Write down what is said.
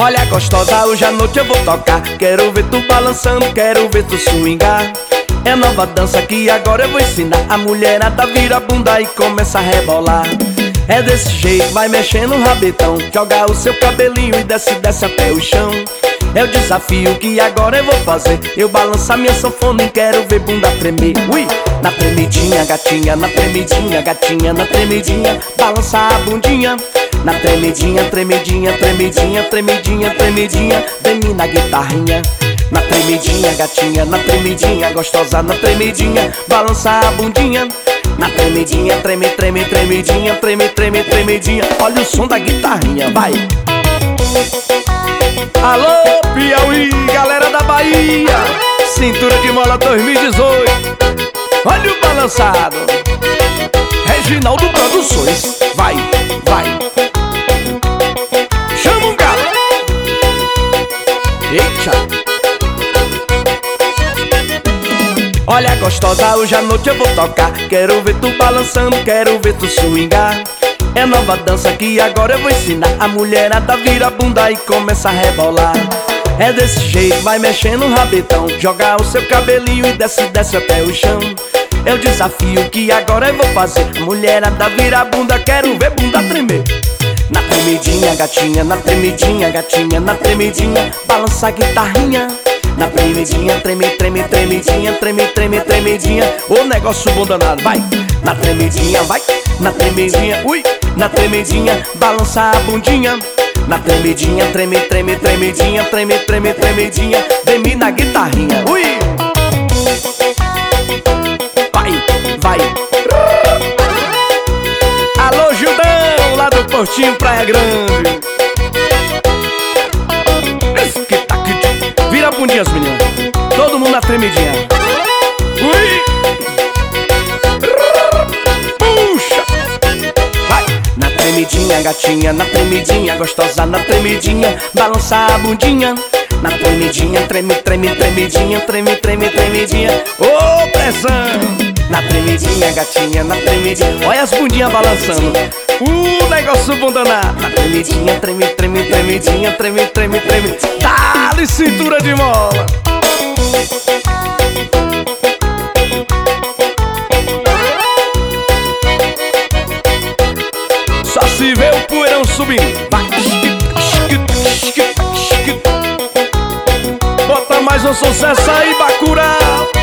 Olha gostosa, hoje à noite eu vou tocar. Quero ver tu balançando, quero ver tu swingar. É nova dança que agora eu vou ensinar. A mulherada vira a bunda e começa a rebolar. É desse jeito, vai mexendo o rabetão. Joga o seu cabelinho e desce, desce até o chão. É o desafio que agora eu vou fazer. Eu balançar minha sanfona e quero ver bunda tremer. Ui! Na tremidinha, gatinha, na tremidinha, gatinha, na tremidinha, balança a bundinha. Na tremidinha, tremidinha, tremidinha, tremidinha, tremidinha, vem na guitarrinha. Na tremidinha, gatinha, na tremidinha, gostosa, na tremidinha, balança a bundinha. Na tremidinha, treme, treme, tremidinha, treme, treme, tremidinha, olha o som da guitarrinha, vai! Alô, Piauí, galera da Bahia, Cintura de Mola 2018, olha o balançado. Reginaldo Produções, vai, vai. Chama um galo. Eita. Olha gostosa, hoje à noite eu vou tocar. Quero ver tu balançando, quero ver tu swingar. É nova dança que agora eu vou ensinar. A mulherada vira a bunda e começa a rebolar. É desse jeito, vai mexendo o rabetão. Joga o seu cabelinho e desce, desce até o chão. É o desafio que agora eu vou fazer. A mulherada vira a bunda, quero ver bunda tremer. Na tremidinha, gatinha, na tremidinha, gatinha, na tremidinha, balança a guitarrinha. Na tremidinha, treme, treme, tremidinha, treme, treme, tremidinha, ô negócio bom danado, vai! Na tremidinha, vai! Na tremidinha, ui! Na tremidinha, balança a bundinha. Na tremidinha, treme, treme, tremidinha, treme, treme, tremidinha, vem na guitarrinha, ui! Vai, vai! Alô, Gildão, lá do Portinho Praia Grande. Vira a bundinha, as meninas. Todo mundo na tremidinha. Ui! Puxa! Vai! Na tremidinha, gatinha, na tremidinha, gostosa, na tremidinha, balança a bundinha. Na tremidinha, treme, treme, tremidinha, treme, treme, tremidinha, ô pressão! Na tremidinha, gatinha, na tremidinha, olha as bundinhas balançando. Negócio bom danado. Na tremidinha, treme, treme, tremidinha, treme, treme, treme, dá-lhe cintura de mola. Só se vê o poeirão subindo. Vai. Bota mais um sucesso aí, Bacurau.